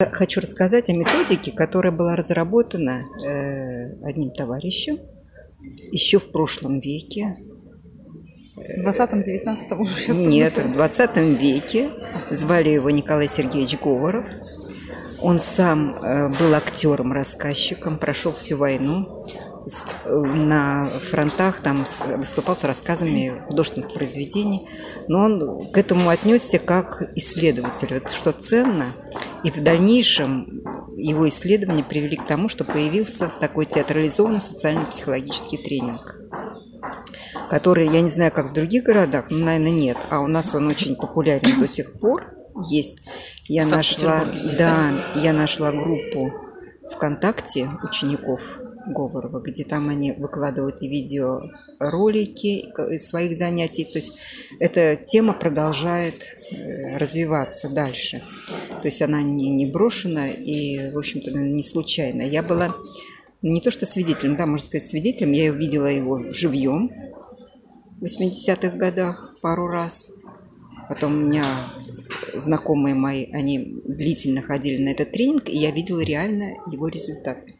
Хочу рассказать о методике, которая была разработана одним товарищем еще в прошлом веке. В 20-19 уже сейчас. Нет, в 20 веке. Звали его Николай Сергеевич Говоров. Он сам был актером-рассказчиком, прошел всю войну. На фронтах там выступал с рассказами художественных произведений, но он к этому отнесся как исследователь, вот что ценно, и в дальнейшем его исследования привели к тому, что появился такой театрализованный социально-психологический тренинг, который, я не знаю, как в других городах, но, наверное, нет, а у нас он очень популярен до сих пор, есть. Я нашла группу ВКонтакте учеников Говорова, где там они выкладывают и видеоролики из своих занятий. То есть эта тема продолжает развиваться дальше. То есть она не брошена и, в общем-то, не случайно. Я была не то что свидетелем, да, можно сказать, свидетелем. Я увидела его живьем в 80-х годах пару раз. Потом у меня знакомые мои, они длительно ходили на этот тренинг, и я видела реально его результаты.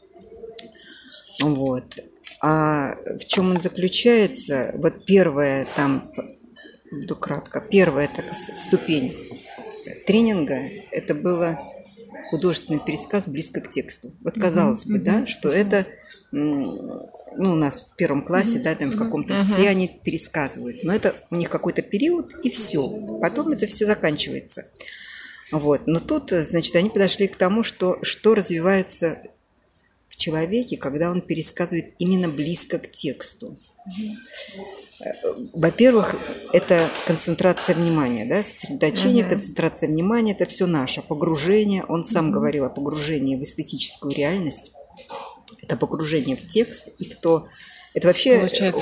Вот. А в чем он заключается? Вот первая, там, буду кратко, первая ступень тренинга, это было художественный пересказ близко к тексту. Вот казалось бы, да, что это, у нас в первом классе, да, там в каком-то все они пересказывают, но это у них какой-то период, и все. Потом это все заканчивается. Вот. Но тут, значит, они подошли к тому, что развивается в человеке, когда он пересказывает именно близко к тексту. Во-первых, это концентрация внимания, да, сосредоточение, концентрация внимания, это все наше погружение. Он сам говорил о погружении в эстетическую реальность. Это погружение в текст и в то, это вообще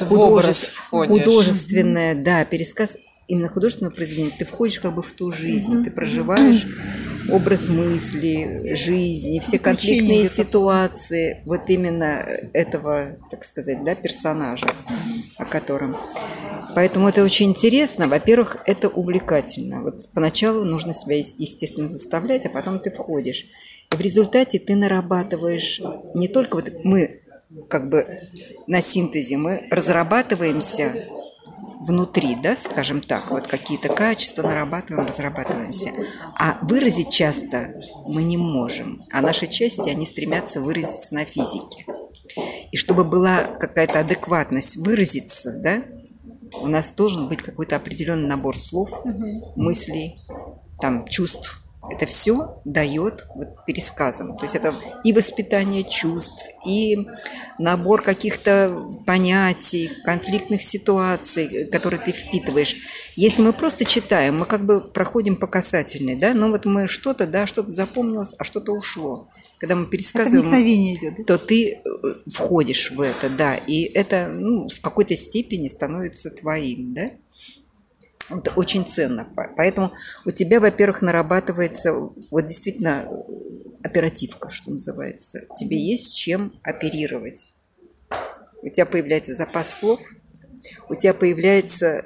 художественное, да, пересказ именно художественного произведения. Ты входишь как бы в ту жизнь, ты проживаешь образ мысли, жизни, все конфликтные ситуации вот именно этого, так сказать, да, персонажа, о котором. Поэтому это очень интересно. Во-первых, это увлекательно. Вот поначалу нужно себя, естественно, заставлять, а потом ты входишь. И в результате ты нарабатываешь не только вот мы как бы на синтезе, мы разрабатываемся внутри, да, скажем так, вот какие-то качества нарабатываем, разрабатываемся. А выразить часто мы не можем. А наши части, они стремятся выразиться на физике. И чтобы была какая-то адекватность выразиться, да, у нас должен быть какой-то определенный набор слов, мыслей, там, чувств. Это все дает вот пересказом. То есть это и воспитание чувств, и набор каких-то понятий, конфликтных ситуаций, которые ты впитываешь. Если мы просто читаем, мы как бы проходим по касательной, да, но вот мы что-то запомнилось, а что-то ушло. Когда мы пересказываем, идет, то ты входишь в это, да, и это в какой-то степени становится твоим, да. Это очень ценно. Поэтому у тебя, во-первых, нарабатывается вот действительно оперативка, что называется. Тебе есть чем оперировать. У тебя появляется запас слов, у тебя появляется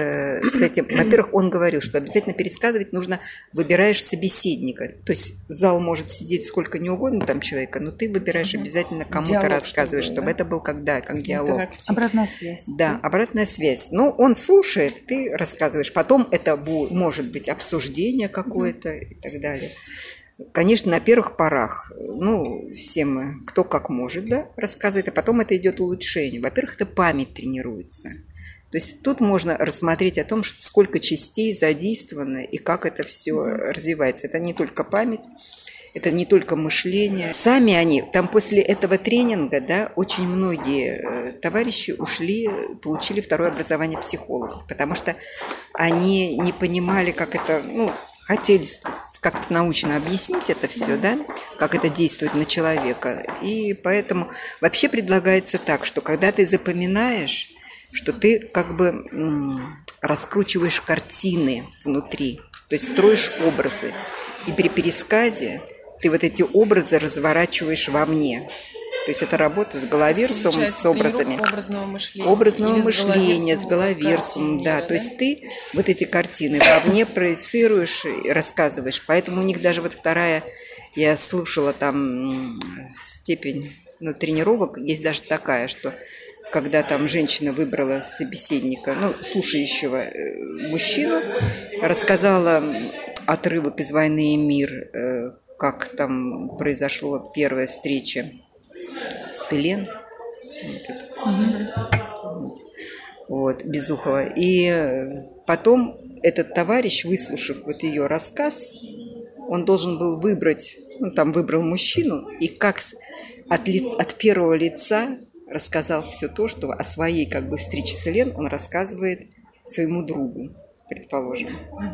с этим... Во-первых, он говорил, что обязательно пересказывать нужно, выбираешь собеседника. То есть зал может сидеть сколько не угодно там человека, но ты выбираешь обязательно, кому ты рассказываешь, чтобы это был как диалог. Обратная связь. Да, обратная связь. Ну, он слушает, ты рассказываешь. Потом это может быть обсуждение какое-то и так далее. Конечно, на первых порах, все мы, кто как может, да, рассказывает, а потом это идет улучшение. Во-первых, это память тренируется. То есть тут можно рассмотреть о том, сколько частей задействовано и как это все развивается. Это не только память, это не только мышление. Сами они, там после этого тренинга, да, очень многие товарищи ушли, получили второе образование психологов, потому что они не понимали, как это, хотели как-то научно объяснить это все, да, как это действует на человека. И поэтому вообще предлагается так, что когда ты запоминаешь, что ты как бы раскручиваешь картины внутри, то есть строишь образы. И при пересказе ты вот эти образы разворачиваешь во мне. То есть это работа с головерсумом, с образами. Образного мышления, с головерсумом, да. То есть ты вот эти картины вовне проецируешь и рассказываешь. Поэтому у них даже вот вторая, я слушала там степень тренировок, есть даже такая, что когда там женщина выбрала собеседника, слушающего мужчину, рассказала отрывок из «Войны и мир», как там произошла первая встреча с Элен, Безухова. И потом этот товарищ, выслушав вот ее рассказ, он должен был выбрать, выбрал мужчину, и как от первого лица рассказал все то, что о своей встрече с Элен он рассказывает своему другу, предположим.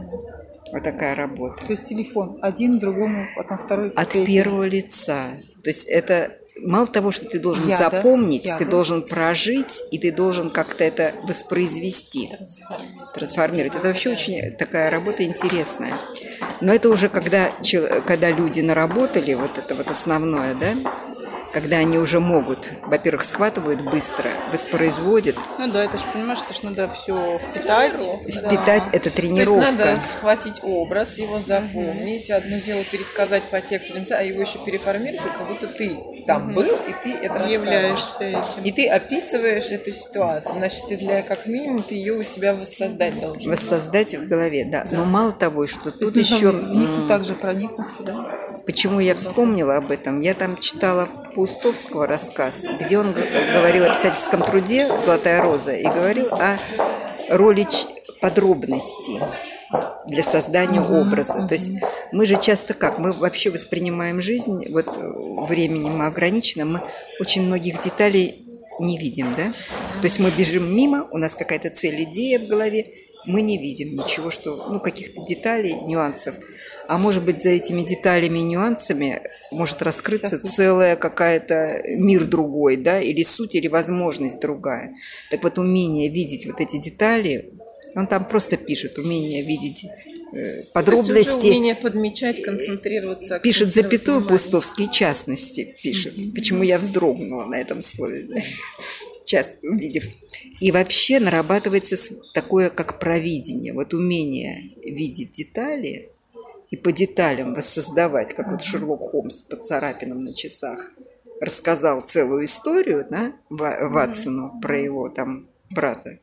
Вот такая работа. То есть телефон один другому, потом второй. От первого лица. То есть это мало того, что ты должен запомнить, ты должен прожить, и ты должен как-то это воспроизвести, трансформировать. Это вообще очень такая работа интересная. Но это уже когда люди наработали, вот это вот основное, да, когда они уже могут, во-первых, схватывают быстро, воспроизводят. Это же, понимаешь, что ж надо все впитать. Впитать – это тренировка. То есть надо схватить образ, его запомнить. Одно дело пересказать по тексту, а его еще переформировать, как будто ты там был, и ты это являешься этим. И ты описываешь эту ситуацию. Значит, как минимум, ты ее у себя воссоздать должен. Воссоздать в голове, да. Но мало того, что тут еще... Также проникнуться, да? Почему я вспомнила об этом? Я там читала Паустовского рассказ, где он говорил о писательском труде «Золотая роза» и говорил о роли подробностей для создания образа. То есть мы же часто мы вообще воспринимаем жизнь, временем ограничено, мы очень многих деталей не видим, да? То есть мы бежим мимо, у нас какая-то цель, идея в голове, мы не видим ничего, каких-то деталей, нюансов. А может быть, за этими деталями и нюансами может раскрыться целая какая-то мир другой, да, или суть, или возможность другая. Так вот, умение видеть вот эти детали, он там просто пишет, умение видеть подробности. То есть уже умение подмечать, концентрироваться. Пишет запятую Паустовский, частности пишет. Почему я вздрогнула на этом слове, да? Часто увидев. И вообще нарабатывается такое, как провидение, умение видеть детали, и по деталям воссоздавать, как Шерлок Холмс по царапинам на часах рассказал целую историю, да, Ватсону про его брата.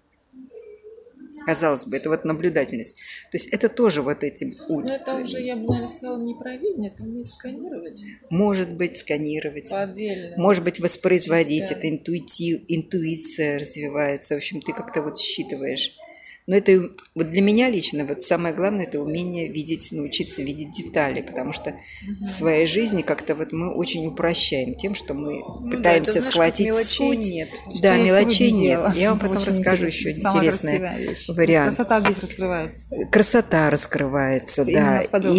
Казалось бы, это наблюдательность. То есть это тоже этим... это уже, я бы, наверное, сказала, не провидение, это уметь сканировать. Может быть, сканировать. По-отдельно. Может быть, воспроизводить. Это интуиция развивается. В общем, ты как-то считываешь. Но это для меня лично самое главное – это умение научиться видеть детали, потому что в своей жизни как-то мы очень упрощаем тем, что мы пытаемся схватить мелочей суть. Нет. Да, мелочей нет. Я вам потом расскажу еще интересный вариант. Красота здесь раскрывается. Красота раскрывается, да.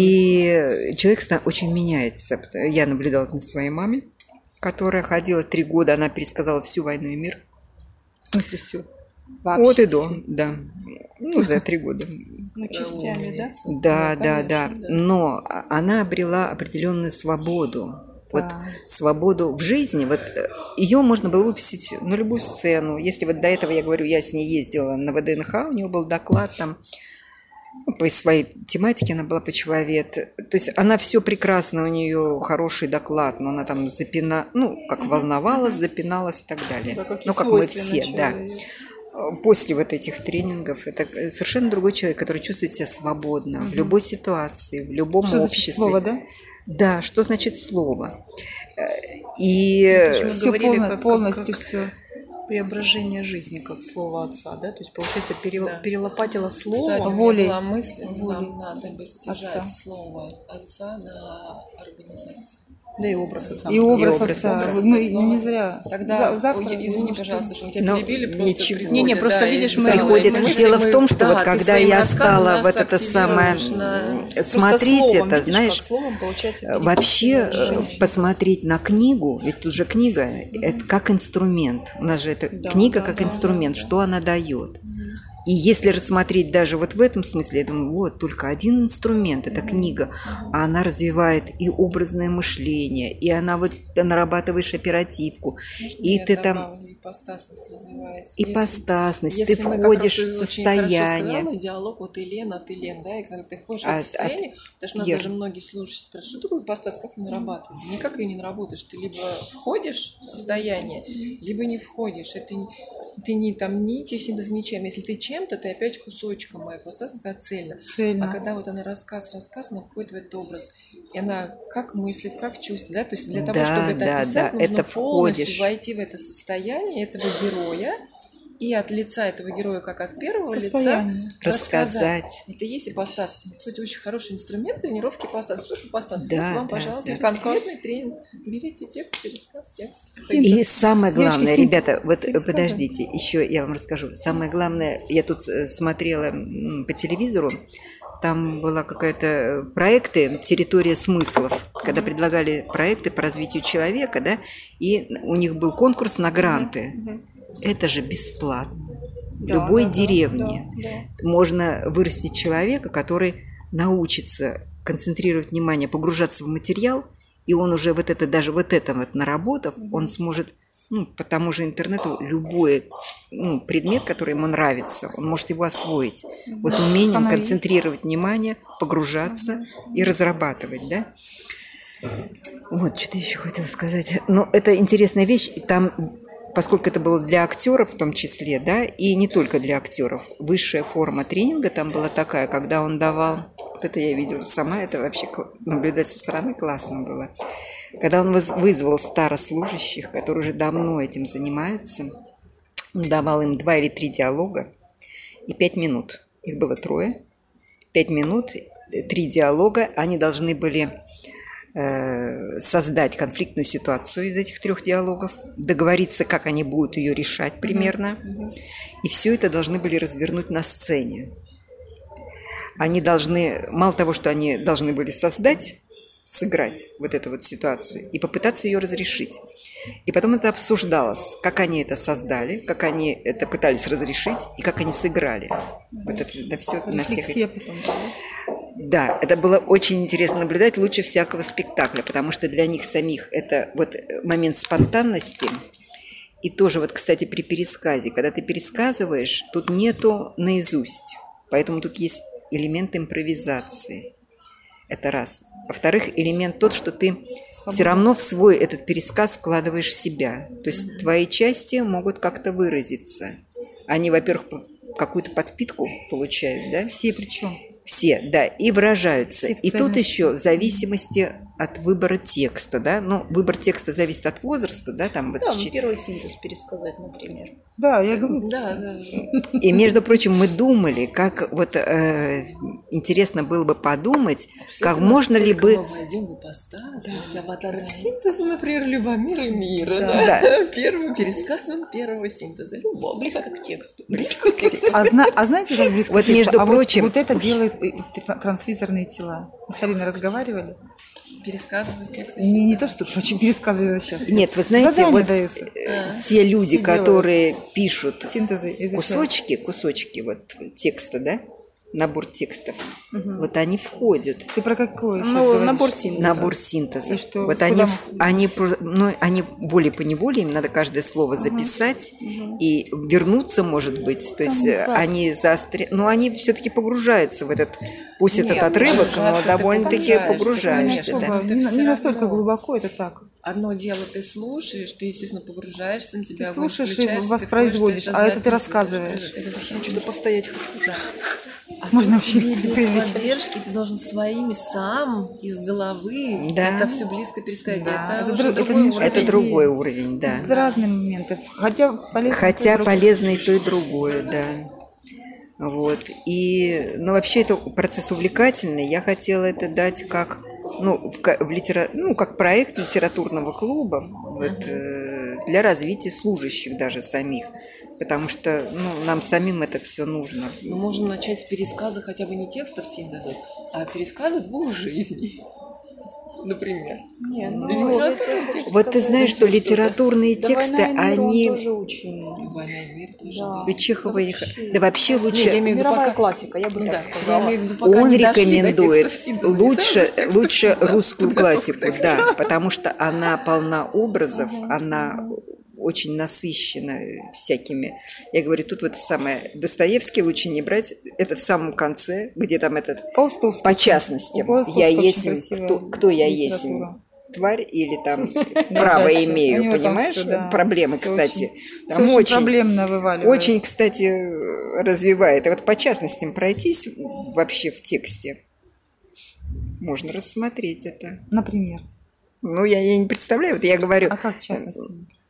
И человек очень меняется. Я наблюдала это на своей маме, которая ходила 3 года, она пересказала всю «Войну и мир». В смысле всю? От и до, да. За 3 года. Частями, да? Да. Но она обрела определенную свободу. Свободу в жизни. Ее можно было выпустить на любую сцену. Если до этого, я говорю, я с ней ездила на ВДНХ, у нее был доклад там, по своей тематике она была почвовед. То есть она все прекрасно, у нее хороший доклад, но она там волновалась, запиналась и так далее. Как мы все, да. После этих тренингов это совершенно другой человек, который чувствует себя свободно в любой ситуации, в любом обществе. Что значит слово, да? Да, что значит слово? И все полностью все. Преображение жизни, как слово отца, да? То есть, получается, перелопатило слово. Кстати, волей. Была мысль, нам надо бы стяжать слово отца на организацию. Да и образ отца. И образ отца. Мы не зря. Тогда, извини, пожалуйста, что мы тебя перебили. Просто не, просто видишь, мы приходит. Дело в том, что когда я стала это самое смотреть, это, знаешь, вообще посмотреть на книгу, ведь уже книга, это как инструмент. У нас же это книга как инструмент, что она дает. И если рассмотреть даже вот в этом смысле, я думаю, вот только один инструмент, это книга, а она развивает и образное мышление, и она вот ты нарабатываешь оперативку, и ты там ипостасность развивается. ипостасность, Если ты мы, входишь как в раз ты очень хорошо состояние. сказала, диалог вот ты, Лен, да, и когда ты входишь в это состояние, потому что у нас даже многие слушают, спрашивают, что такое ипостас, как ее нарабатывать? Да никак ее не наработаешь, ты либо входишь в состояние, либо не входишь, это не, ты не там нити, синтез ничем, если ты чем-то, ты опять кусочком, моя ипостас такая цельно. А когда вот она рассказ, она входит в этот образ, и она как мыслит, как чувствует, да, то есть для того, чтобы это описать, нужно это полностью входишь. войти в это состояние этого героя, и от лица этого героя, как от первого лица, рассказать. Это и есть ипостас. Кстати, очень хороший инструмент тренировки ипостаса. Что такое ипостас? Да, вот вам, пожалуйста, конкретный тренинг. Берите текст, пересказ, текст. И самое главное, Девочки, ребята, вот перескажи. подождите, еще я вам расскажу. Самое главное, я тут смотрела по телевизору, там была какая-то проекты «Территория смыслов», когда предлагали проекты по развитию человека, да, и у них был конкурс на гранты. Это же бесплатно. В любой деревне можно вырастить человека, который научится концентрировать внимание, погружаться в материал, и он уже вот это, даже вот это вот наработав, он сможет, по тому же интернету любой предмет, который ему нравится, он может его освоить. Вот умением концентрировать внимание, погружаться и разрабатывать, да? Вот, что-то еще хотела сказать. Но это интересная вещь, там, поскольку это было для актеров в том числе, да, и не только для актеров, высшая форма тренинга там была такая, когда он давал, вот это я видела сама, это вообще наблюдать со стороны классно было, когда он вызвал старослужащих, которые уже давно этим занимаются, он давал им 2 или 3 диалога и 5 минут, их было 3, 5 минут, 3 диалога, они должны были создать конфликтную ситуацию из этих 3 диалогов, договориться, как они будут ее решать примерно. И все это должны были развернуть на сцене. Они должны, мало того, что они должны были сыграть вот эту вот ситуацию и попытаться ее разрешить. И потом это обсуждалось, как они это создали, как они это пытались разрешить и как они сыграли. Вот это на всех этих... Да, это было очень интересно наблюдать, лучше всякого спектакля, потому что для них самих это вот момент спонтанности. И тоже вот, кстати, при пересказе, когда ты пересказываешь, тут нету наизусть, поэтому тут есть элемент импровизации. Это раз. Во-вторых, элемент тот, что ты все равно в свой этот пересказ вкладываешь себя. То есть твои части могут как-то выразиться. Они, во-первых, какую-то подпитку получают, да? Все причем. Все, да, и выражаются. И тут ценности. еще в зависимости от выбора текста, да, выбор текста зависит от возраста, да, там вот. Да, первый синтез пересказать, например. Да, я говорю. Да. И, между прочим, мы думали, как вот интересно было бы подумать, как можно ли бы... Мы войдем в ипостасность, аватары в синтез, например, Любомира мира. Да. Первым пересказом первого синтеза. Любого. Близко к тексту. Близко к тексту. А знаете, как близко Вот, к тексту? между А прочим- вот это делают трансвизорные тела. Мы с Алиной разговаривали. Пересказывать текст. Не то, что очень пересказывали сейчас. Нет, вы знаете, Задания вот даются. те люди, Все делают. которые пишут Синтезы изучают. кусочки вот текста, да, набор текстов, вот они входят. Ты про какой сейчас говоришь? Набор синтеза. Набор синтеза. И что, Вот куда они волей-поневолей, им надо каждое слово записать и вернуться, может быть. То есть они они все-таки погружаются в этот, пусть Нет, этот отрывок, но погружаться ты довольно-таки погружаешься, погружаешься. особо, Да. не настолько равно. глубоко, это так. Одно дело ты слушаешь, ты, естественно, погружаешься, на тебя огонь слушаешь и включается, ты воспроизводишь, входишь, а это ты записываешь. рассказываешь. Это Что-то постоять хочу уже. Можно вообще тебе без привлечь. поддержки, ты должен своими сам из головы Да. это все близко пересказать. Да, Это это уже друг- это другой не- уровень. Это другой уровень, да. Это разные моменты. Хотя полезно. Хотя полезно и то, и другое, да. Вот. И, вообще это процесс увлекательный. Я хотела это дать как, как проект литературного клуба вот, для развития служащих даже самих. Потому что нам самим это все нужно. Но можно начать с пересказа хотя бы не текстов синтеза, а пересказа 2 жизней. например. Не, ну, Литературный текст. Вот ты знаешь, что литературные тексты, они... тоже очень... «Война и мир» тоже. Да. У Чехова их... Вообще. Да вообще Не, я лучше... имею в виду, Мировая пока... классика, я бы Ну так да, сказала. я имею в виду, пока Он не дошли до рекомендует текстов синтеза, лучше да, русскую подготовка классику, такая. да, потому что она полна образов, она очень насыщена всякими. Я говорю, тут вот это самое, Достоевский лучше не брать, это в самом конце, где там этот, Толстовский. по частности, У Толстовского я очень есть, красивая кто я есть, литература. тварь или там право Дальше. У имею, него там понимаешь? всё, да. Проблемы, Всё кстати. очень- Там всё очень проблемно вываливает. очень, кстати, развивает. И вот по частностям пройтись вообще в тексте можно рассмотреть это. Например. Ну, я не представляю, вот я говорю. А как в частности?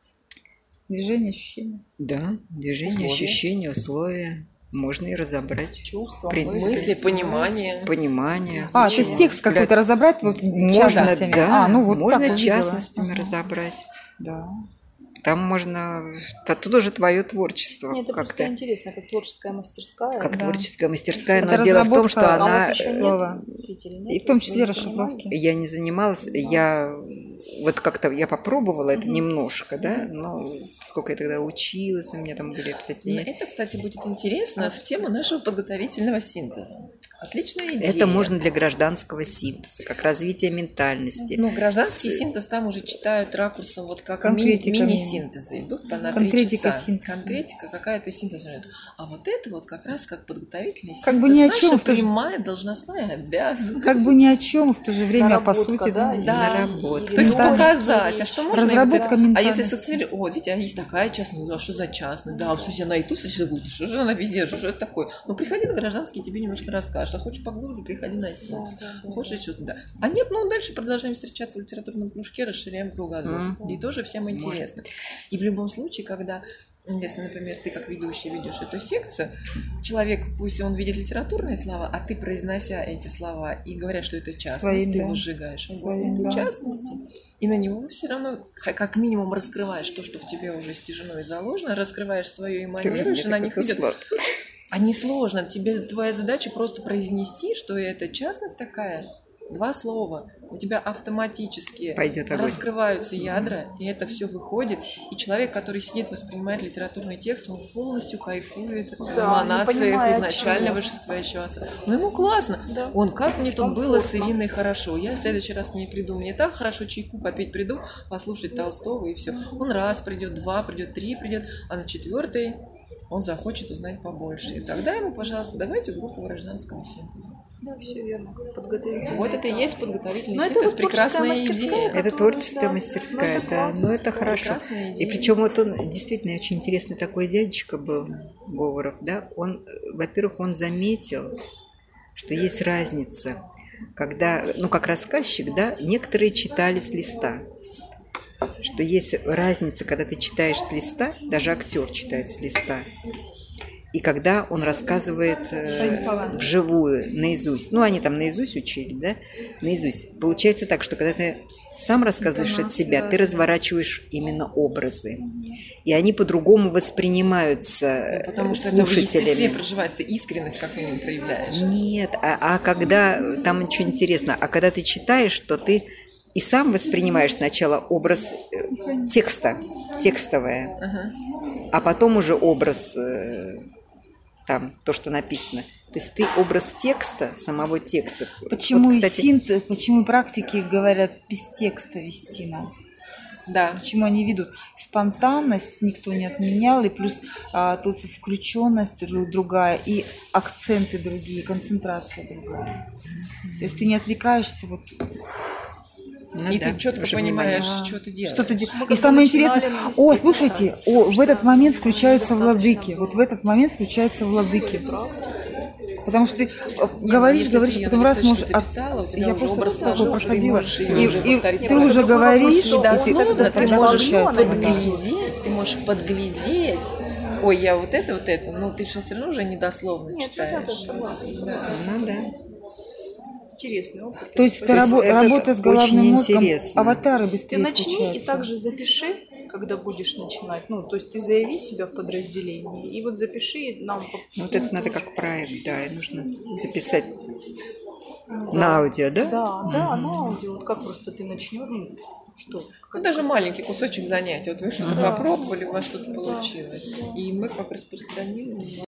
Движение, ощущение. Да, движение, Условия. ощущения, условия. Можно и разобрать. Чувства, Мысли, понимание. Понимание. А, то есть текст взгляд. какой-то разобрать вот Можно, частностями? да, ну вот можно так увидела. частностями Ага. разобрать. Да. Там можно... Тут уже твое творчество. Нет, это как-то. просто интересно, как творческая мастерская. Как Да. творческая мастерская, Это но дело в том, что разработка, А у она... вас еще Слова. нет, Питере, И нет? в том числе Вы не расшифровки. занимались? Я не занималась, я вот как-то я попробовала это немножко, да, но сколько я тогда училась, у меня там были Но обстоятельства. это, кстати, будет интересно в тему нашего подготовительного синтеза. Отличная идея. Это можно для гражданского синтеза, как развитие ментальности. Ну, гражданский синтез там уже читают ракурсом, вот как Конкретиками. мини-синтезы. Идут по на 3 Конкретика часа. синтеза. Конкретика какая-то синтез. А вот это вот как раз как подготовительный синтез. Как бы ни о наша чём, в то же- прямая должностная обязанность. Как бы ни о чем, в то же время, по Наработка, сути, да, да. и Да. Наработка. То есть Ментальность. показать, а что можно... Разработка А ментальности. если социаль... О, дитя, есть такая частность, ну, а что за частность? Да, кстати, она и тут, кстати, будет, что же она везде, что же это такое? Ну, приходи на гражданский, тебе немножко расскажут. А хочешь поглубже, приходи на синтез. Хочешь что-то, да. А нет, ну, дальше продолжаем встречаться в литературном кружке, расширяем кругозор. И тоже всем интересно. И в любом случае, когда, если, например, ты как ведущий ведешь эту секцию, человек, пусть он видит литературные слова, а ты, произнося эти слова и говоря, что это частность, Свои, ты да. его сжигаешь огонь Свои, этой да. частности. И на него все равно, как минимум, раскрываешь то, что в тебе уже стяжено и заложено, раскрываешь свое, эманируешь, и на них идет. А не сложно. Тебе твоя задача просто произнести, что это частность такая. 2 слова. У тебя автоматически Пойдет огонь. раскрываются ядра, и это все выходит. И человек, который сидит, воспринимает литературный текст, он полностью кайфует в Да, эманациях не понимает, изначально чего. вышествующего отца. Ну, ему классно. Да. Он, как мне тут Комфортно. было с Ириной хорошо. Я в следующий раз к ней приду. Мне так хорошо чайку попить приду, послушать Толстого, и все. Он раз придет, 2 придет, 3 придет, а на 4-й он захочет узнать побольше. И тогда ему, пожалуйста, давайте группу гражданского синтеза. Да, все верно. Подготовительная. Вот это и есть подготовительный Но это синтез. вот творческая Прекрасная мастерская, идея. Это которую, творческая да, мастерская, ну, это да, классно. но это хорошо. Прекрасная И идея. причем вот он действительно очень интересный такой дядечка был, Говоров, да, он, во-первых, он заметил, что есть разница, когда, ну, как рассказчик, да, некоторые читали с листа, что есть разница, когда ты читаешь с листа, даже актер читает с листа, и когда он рассказывает вживую, наизусть. Ну, они там наизусть учили, да? Наизусть. Получается так, что когда ты сам рассказываешь от себя, ты разворачиваешь именно образы. И они по-другому воспринимаются Потому что это в естестве слушателями. проживается, ты искренность как минимум проявляешь. Нет, а когда, там что интересно, а когда ты читаешь, то ты и сам воспринимаешь сначала образ текста, текстовое, а потом уже образ там, то, что написано. То есть ты образ текста, самого текста. Почему, Вот, и кстати, синтез, почему практики говорят без текста вести нам? Да. Почему они ведут? Спонтанность никто не отменял, и плюс тут включенность другая, и акценты другие, концентрация другая. То есть ты не отвлекаешься вот. ну И да, ты четко уже понимаешь, внимание. что ты делаешь. Что ты делаешь? Мы И когда самое начинали, интересное, мы о, вместе слушайте, писали, в этот момент включаются недостаточно владыки. было. Вот в этот момент включаются владыки. Потому что ты Не, говоришь, если говоришь, ты её потом на раз можешь... листочке записала, у тебя я уже просто образ такое сложился, ты проходила. можешь её уже повторить. Ты Просто уже другой вопрос, говоришь, что дословно, ты тогда можешь включается. подглядеть. Ой, я вот это, но ты же все равно уже недословно Нет, читаешь. да, согласна. Да. Ну да. Интересный опыт. То есть Спасибо. это работа с очень головным мозгом, интересно. аватары Ты быстрее начни и включаются. также запиши, когда будешь начинать. Ну, то есть ты заяви себя в подразделении и вот запиши нам. Ну, вот это надо как проект, да, и нужно записать. На аудио, да? Да, на аудио. Вот как просто ты начнешь, ну, что? Ну, даже маленький кусочек занятия. Вот вы что-то попробовали, у вас что-то получилось. И мы как распространили.